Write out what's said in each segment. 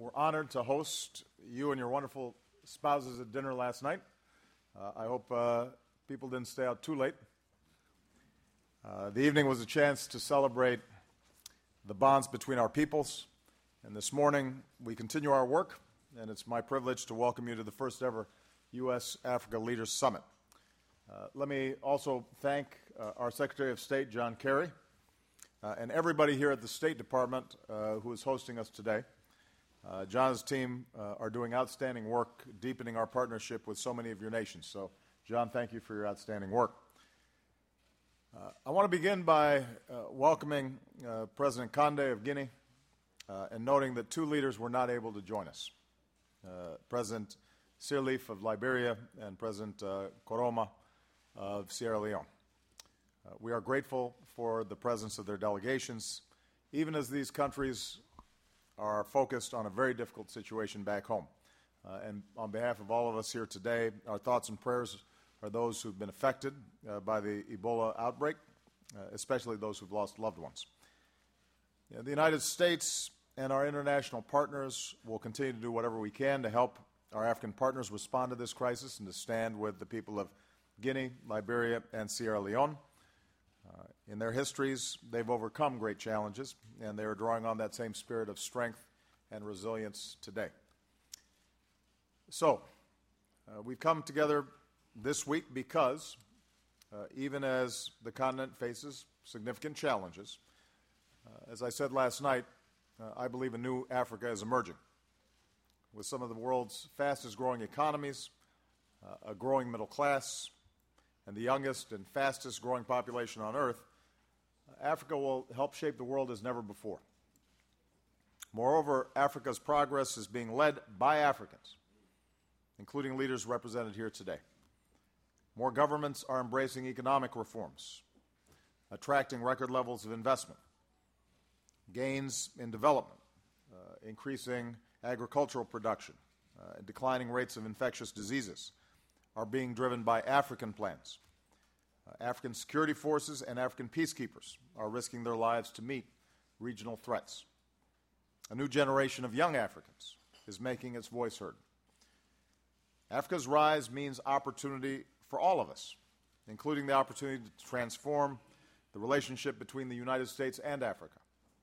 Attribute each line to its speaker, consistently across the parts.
Speaker 1: We're honored to host you and your wonderful spouses at dinner last night. I hope people didn't stay out too late. The evening was a chance to celebrate the bonds between our peoples. And this morning, we continue our work, and it's my privilege to welcome you to the first ever U.S.-Africa Leaders Summit. Let me also thank our Secretary of State, John Kerry, and everybody here at the State Department who is hosting us today. John's team are doing outstanding work, deepening our partnership with so many of your nations. So, John, thank you for your outstanding work. I want to begin by welcoming President Condé of Guinea and noting that two leaders were not able to join us, President Sirleaf of Liberia and President Koroma of Sierra Leone. We are grateful for the presence of their delegations, even as these countries are focused on a very difficult situation back home. And on behalf of all of us here today, our thoughts and prayers are those who've been affected by the Ebola outbreak, especially those who've lost loved ones. The United States and our international partners will continue to do whatever we can to help our African partners respond to this crisis and to stand with the people of Guinea, Liberia, and Sierra Leone. In their histories, they've overcome great challenges, and they are drawing on that same spirit of strength and resilience today. So, we've come together this week because, even as the continent faces significant challenges, as I said last night, I believe a new Africa is emerging. With some of the world's fastest growing economies, a growing middle class, and the youngest and fastest growing population on earth, Africa will help shape the world as never before. Moreover, Africa's progress is being led by Africans, including leaders represented here today. More governments are embracing economic reforms, attracting record levels of investment, gains in development, increasing agricultural production, and declining rates of infectious diseases are being driven by African plans. African security forces and African peacekeepers are risking their lives to meet regional threats. A new generation of young Africans is making its voice heard. Africa's rise means opportunity for all of us, including the opportunity to transform the relationship between the United States and Africa.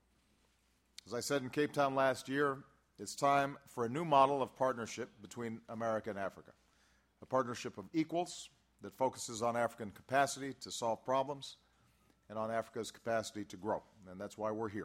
Speaker 1: As I said in Cape Town last year, it's time for a new model of partnership between America and Africa, a partnership of equals that focuses on African capacity to solve problems and on Africa's capacity to grow, and that's why we're here.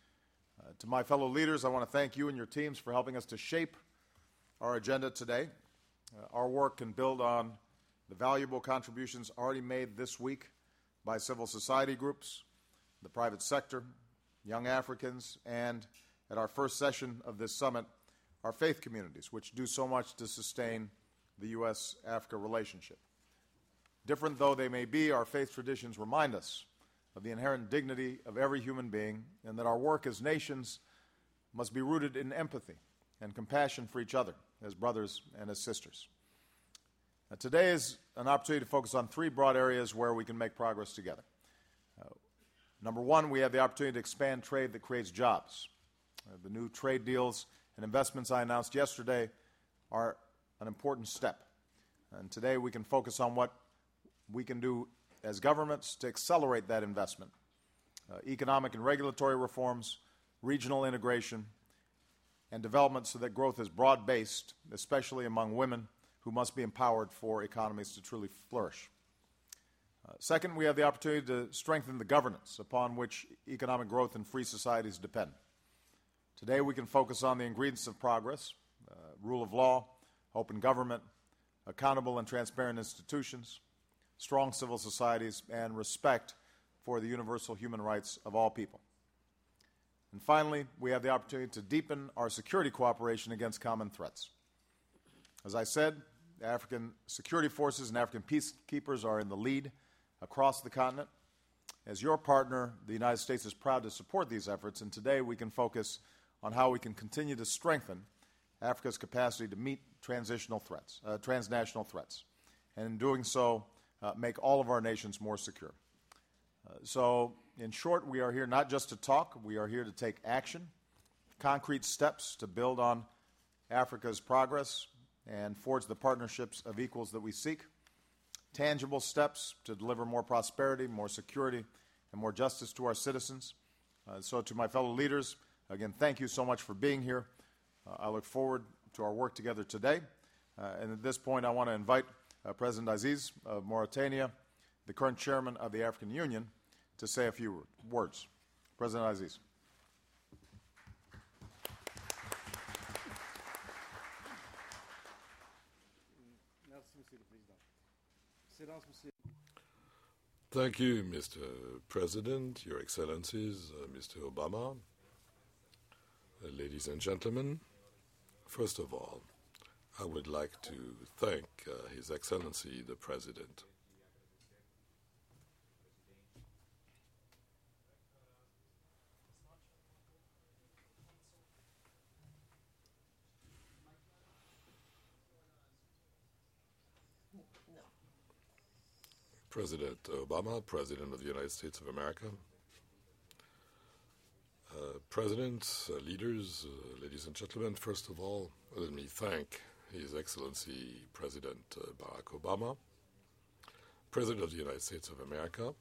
Speaker 1: To my fellow leaders, I want to thank you and your teams for helping us to shape our agenda today. Our work can build on the valuable contributions already made this week by civil society groups, the private sector, young Africans, and at our first session of this summit, our faith communities, which do so much to sustain the U.S.-Africa relationship. Different though they may be, our faith traditions remind us of the inherent dignity of every human being and that our work as nations must be rooted in empathy and compassion for each other as brothers and as sisters. Now, today is an opportunity to focus on three broad areas where we can make progress together. Number one, we have the opportunity to expand trade that creates jobs. The new trade deals and investments I announced yesterday are an important step. And today we can focus on what we can do as governments to accelerate that investment. Economic and regulatory reforms, regional integration, and development so that growth is broad-based, especially among women who must be empowered for economies to truly flourish. Second, we have the opportunity to strengthen the governance upon which economic growth and free societies depend. Today we can focus on the ingredients of progress, rule of law, open government, accountable and transparent institutions, strong civil societies, and respect for the universal human rights of all people. And finally, we have the opportunity to deepen our security cooperation against common threats. As I said, African security forces and African peacekeepers are in the lead across the continent. As your partner, the United States is proud to support these efforts, and today we can focus on how we can continue to strengthen Africa's capacity to meet transnational threats, and in doing so, make all of our nations more secure. So, in short, we are here not just to talk, we are here to take action, concrete steps to build on Africa's progress and forge the partnerships of equals that we seek, tangible steps to deliver more prosperity, more security, and more justice to our citizens. So to my fellow leaders, again, thank you so much for being here. I look forward to our work together today. And at this point, I want to invite President Aziz of Mauritania, the current chairman of the African Union, to say a few words. President Aziz.
Speaker 2: Thank you, Mr. President, Your Excellencies, Mr. Obama, ladies and gentlemen. First of all, I would like to thank His Excellency, the President. President Obama, President of the United States of America, President, leaders, ladies and gentlemen, first of all, let me thank His Excellency President Barack Obama, President of the United States of America.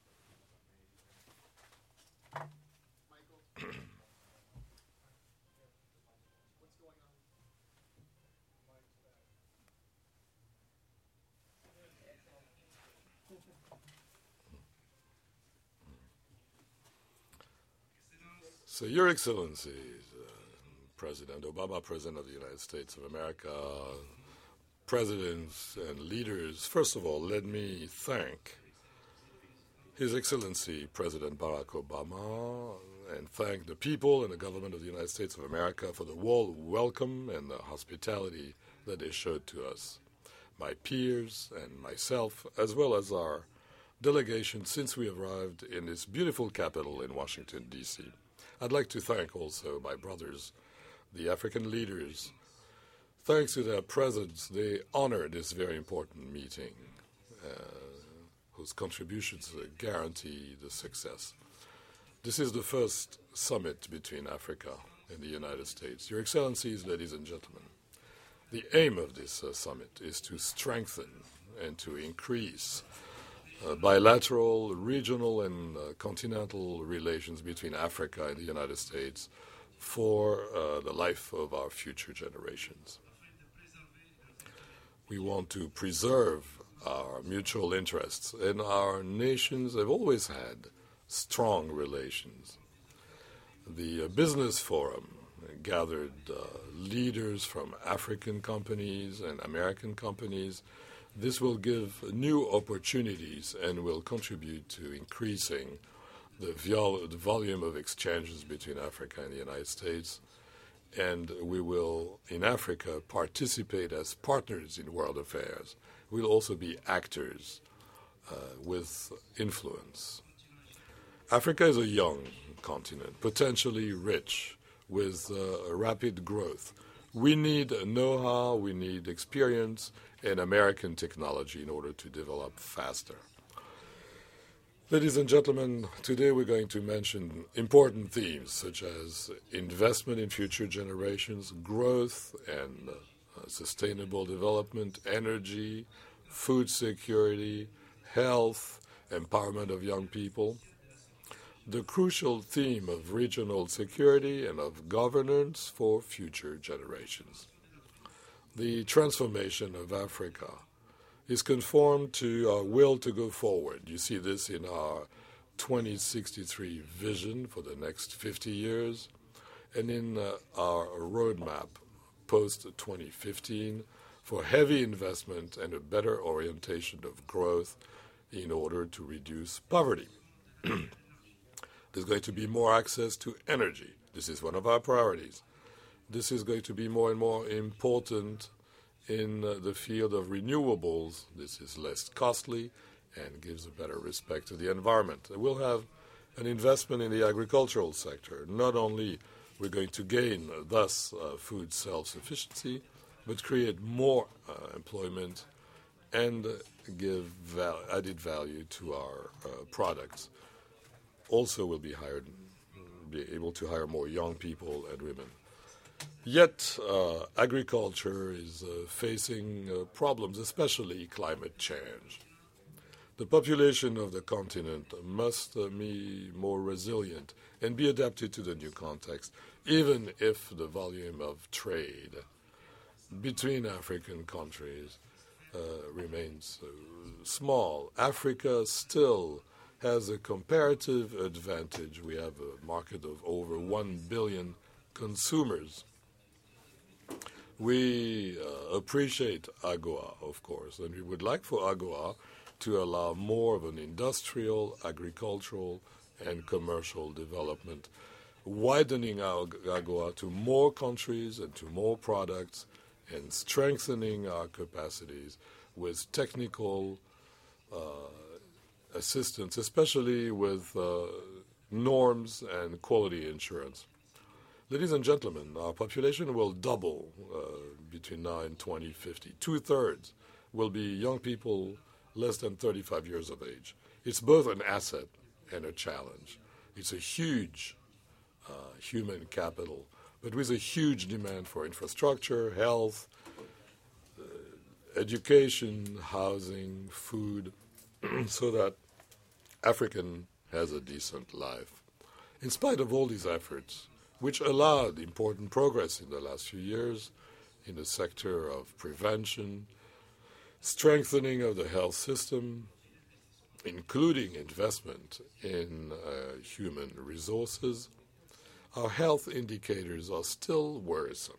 Speaker 2: So, Your Excellencies, President Obama, President of the United States of America, presidents and leaders, first of all, let me thank His Excellency President Barack Obama and thank the people and the government of the United States of America for the warm welcome and the hospitality that they showed to us, my peers and myself, as well as our delegation since we arrived in this beautiful capital in Washington, D.C. I'd like to thank also my brothers, the African leaders. Thanks to their presence, they honor this very important meeting, whose contributions guarantee the success. This is the first summit between Africa and the United States. Your Excellencies, ladies and gentlemen, the aim of this summit is to strengthen and to increase bilateral, regional, and continental relations between Africa and the United States for the life of our future generations. We want to preserve our mutual interests, and our nations have always had strong relations. The Business Forum gathered leaders from African companies and American companies. This will give new opportunities and will contribute to increasing the volume of exchanges between Africa and the United States. And we will, in Africa, participate as partners in world affairs. We'll also be actors with influence. Africa is a young continent, potentially rich, with rapid growth. We need know-how, we need experience, and American technology in order to develop faster. Ladies and gentlemen, today we're going to mention important themes such as investment in future generations, growth and sustainable development, energy, food security, health, empowerment of young people, the crucial theme of regional security and of governance for future generations. The transformation of Africa is conformed to our will to go forward. You see this in our 2063 vision for the next 50 years and in our roadmap post-2015 for heavy investment and a better orientation of growth in order to reduce poverty. There's going to be more access to energy. This is one of our priorities. This is going to be more and more important in the field of renewables. This is less costly and gives a better respect to the environment. We'll have an investment in the agricultural sector. Not only we're going to gain thus food self-sufficiency, but create more employment and give added value to our products. Also, we'll be able to hire more young people and women. Yet agriculture is facing problems, especially climate change. The population of the continent must be more resilient and be adapted to the new context, even if the volume of trade between African countries remains small. Africa still has a comparative advantage. We have a market of over 1 billion consumers. We appreciate AGOA, of course, and we would like for AGOA to allow more of an industrial, agricultural, and commercial development, widening our AGOA to more countries and to more products, and strengthening our capacities with technical assistance, especially with norms and quality insurance. Ladies and gentlemen, our population will double between now and 2050. 2/3 will be young people less than 35 years of age. It's both an asset and a challenge. It's a huge human capital, but with a huge demand for infrastructure, health, education, housing, food, so that African has a decent life. In spite of all these efforts, which allowed important progress in the last few years in the sector of prevention, strengthening of the health system, including investment in human resources, our health indicators are still worrisome.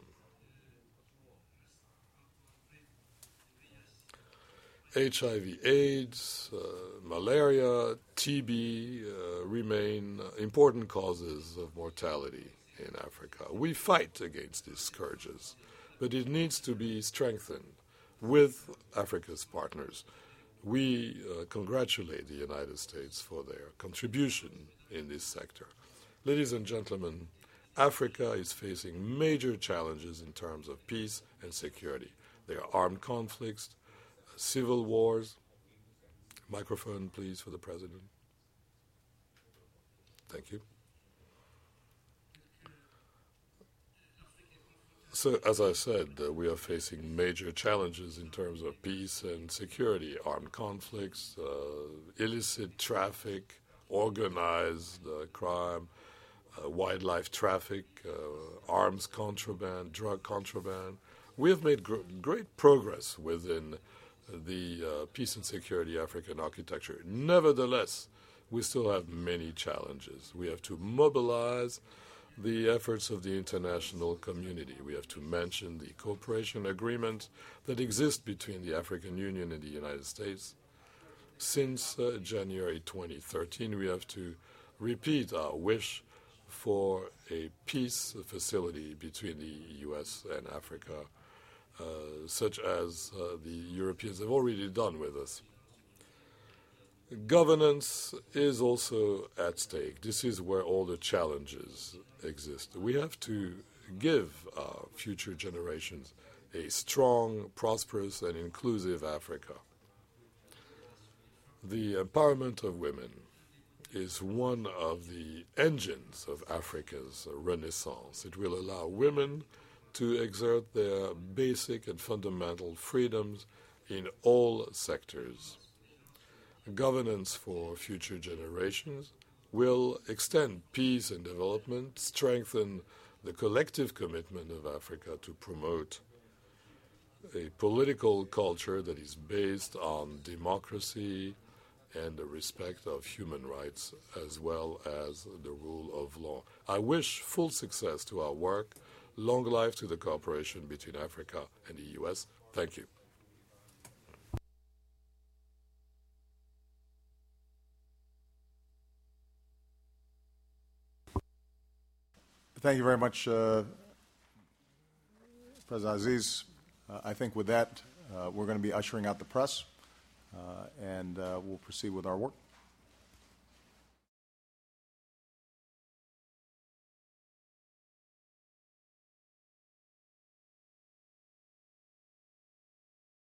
Speaker 2: HIV/AIDS, malaria, TB remain important causes of mortality in Africa. We fight against these scourges, but it needs to be strengthened with Africa's partners. We congratulate the United States for their contribution in this sector. Ladies and gentlemen, Africa is facing major challenges in terms of peace and security. There are armed conflicts, civil wars. Microphone, please, for the President. Thank you. So, as I said, we are facing major challenges in terms of peace and security, armed conflicts, illicit traffic, organized crime, wildlife traffic, arms contraband, drug contraband. We have made great progress within the peace and security African architecture. Nevertheless, we still have many challenges. We have to mobilize the efforts of the international community. We have to mention the cooperation agreement that exists between the African Union and the United States. Since January 2013, we have to repeat our wish for a peace facility between the U.S. and Africa, such as the Europeans have already done with us. Governance is also at stake. This is where all the challenges exist. We have to give our future generations a strong, prosperous, and inclusive Africa. The empowerment of women is one of the engines of Africa's renaissance. It will allow women to exert their basic and fundamental freedoms in all sectors. Governance for future generations will extend peace and development, strengthen the collective commitment of Africa to promote a political culture that is based on democracy and the respect of human rights, as well as the rule of law. I wish full success to our work. Long life to the cooperation between Africa and the U.S. Thank you.
Speaker 1: Thank you very much, President Aziz. I think with that, we're going to be ushering out the press, and we'll proceed with our work.